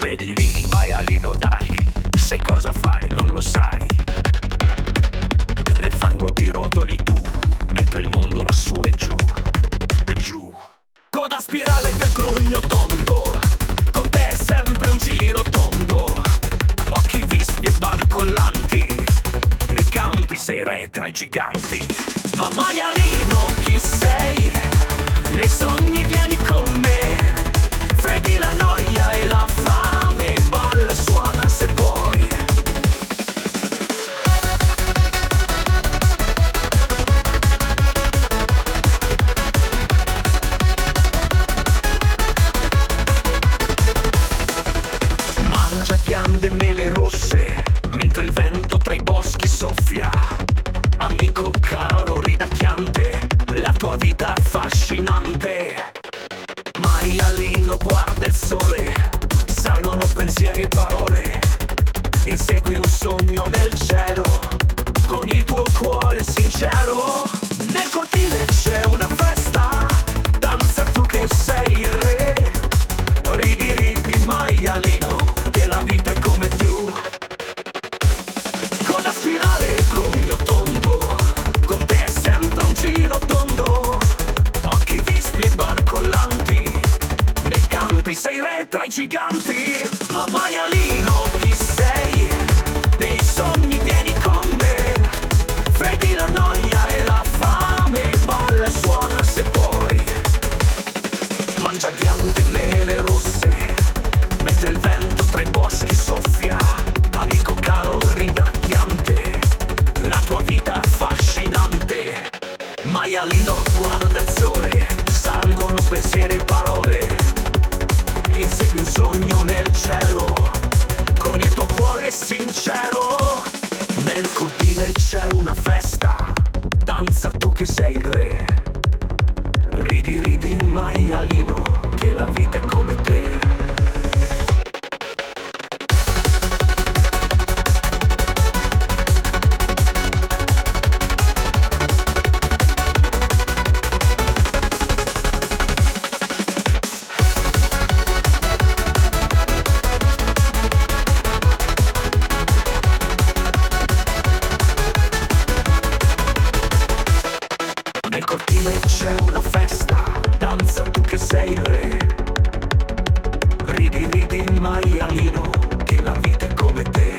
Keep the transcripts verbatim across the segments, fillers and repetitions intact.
Vedi lì, maialino dai, sai cosa fai, non lo sai. Nel fango ti rotoli tu, mentre il mondo va su e giù, e giù. Coda spirale del grugno tondo, con te è sempre un giro tondo. Occhi vispi e barcollanti, nei campi sei re tra i giganti. Ma maialino chi sei? Nei sogni vieni con me. Freghi la noia e la fame, balla, suona se vuoi. Mangia piante e mele rosse, mentre il vento tra i boschi soffia. Amico caro ridacchiante, la tua vita affascinante. Maialino guarda il sole, salgono pensieri e parole. Insegui un sogno nel cielo, con il tuo cuore sincero. Nel cortile c'è una festa, danza tu che sei il re. Ridi ridi maialino, che la vita è come tu. Con la spirale e grugno tondo, con te è sempre un giro tondo. Occhi vispi e barcollanti, nei campi sei re tra i giganti. Ma maialino chi sei? Nei sogni vieni con me. Freghi la noia e la fame, balla e suona se puoi. Mangia piante e mele rosse, mentre il vento tra i boschi soffia. Amico caro ridacchiante, la tua vita affascinante. Maialino guarda il sole, salgono pensieri e parole. Insegui un sogno nel cielo, con il tuo cuore sincero. Nel cortile c'è una festa, danza tu che sei il re. Ridi ridi maialino, che la vita è come te. Nel cortile c'è una festa, danza tu che sei il re. Ridi ridi maialino, che la vita è come te.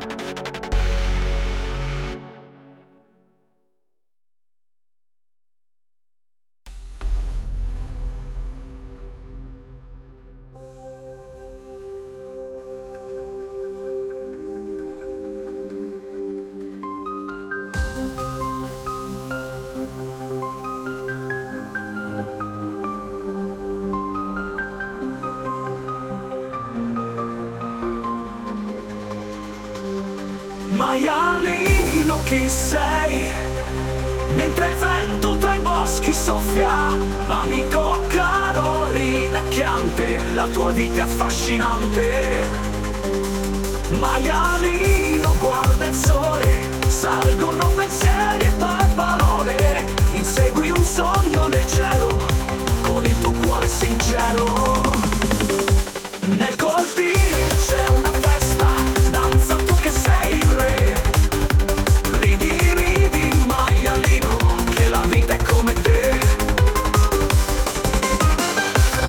Maialino chi sei? Mentre il vento tra i boschi soffia. Amico caro ridacchiante, la tua vita è affascinante. Maialino guarda il sole, salgono pensieri e parole. Insegui un sogno nel cielo, con il tuo cuore sincero. Nel